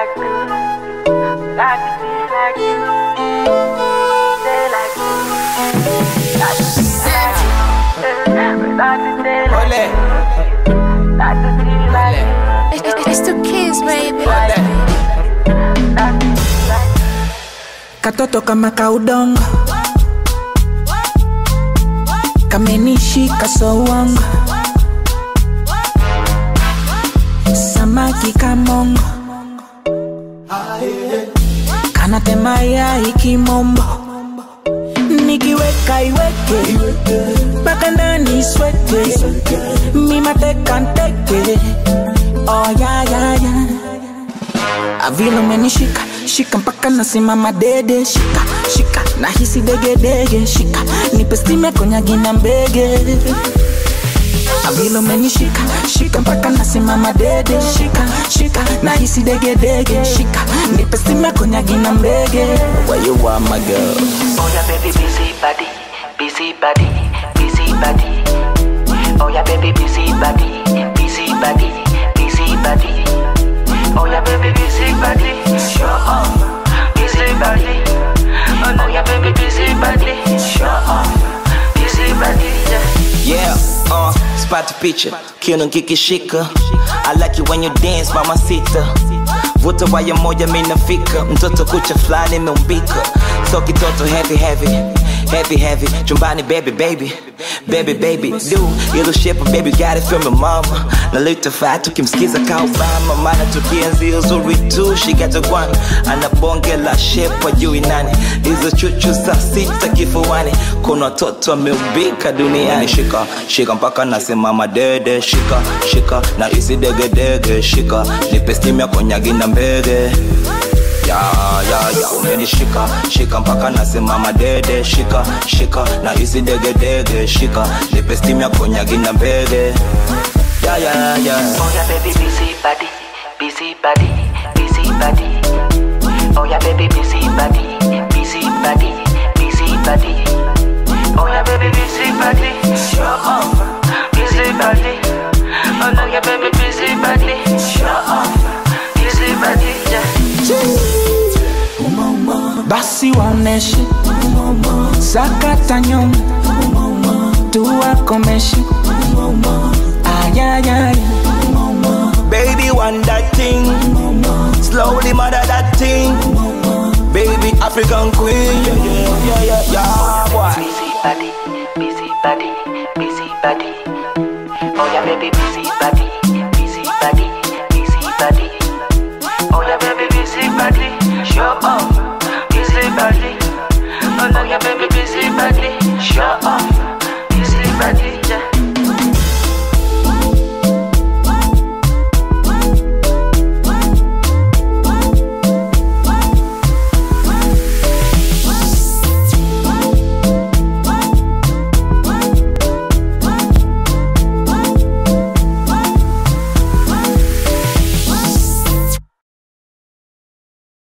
like you. Like to be like you. Stay like you. Like to be like you. Like to stay like you. Like to be like you. It's the kids, baby. Katoto kama kaudongo kamenishika sowongo, samaki kamongo kanatema yai kimombo, nikiweka iweke mpaka ndani sweke, mimateka nteke. Oh ya ya ya, avilo umenishika shika mpaka nasimama dede, shika shika nahisi dege dege, shika nipe stime konyagi na mbege. Avilo umenishika shika mpaka nasimama dede, shika shika nahisi dege dege, shika nipe stime konyagi na mbege. Where you are my girl? Oh yeah baby busy body, busy body, busy body. Oh yeah baby busy body, busy body, busy body. Oh yeah baby busy body, show off, busy body. Oh yeah baby busy body, show off, busy body. Yeah, spot picture, kiuno kikishika. I like you when you dance, mamacita. Vuta waya moja minafika, mtoto kucha flani meumbika. So kitoto heavy heavy, heavy heavy. Chumbani baby baby, baby baby. Do yellow shape baby got it from my mama. Na lita fat tukimsikiza ka Obama. Mana tukienzi uzuri tu, she got a one. Anabonge la shape wajui nani. Hizo chuchu saa sita kifuani. Kuna watoto wameumbika duniani. Shika, shika mpaka nasimama dede. Shika, shika na isi dege dege. Shika, nipe steam ya konyagi na mbege. Ya, umenishika, shika mpaka nasimama dede. Shika, shika na isi dege dege. Shika, nipe steam ya konyagi na mbege. Yeah. Oh yeah baby busy body, busy body, busy body. Oh yeah baby busy body, busy body, busy body. Oh yeah baby busy body, show off, busy body. Oh no yeah baby busy body, show off, busy body. Basi waoneshe sakata nyonga, tuwakomeshe. Yeah. Baby want that thing, slowly mother that thing. Baby African queen, yeah, boy. Busy body, busy body, busy body. Oh yeah baby busy body, busy body, busy body. Oh yeah baby busy body, show off, busy body. Oh yeah baby busy body, show off.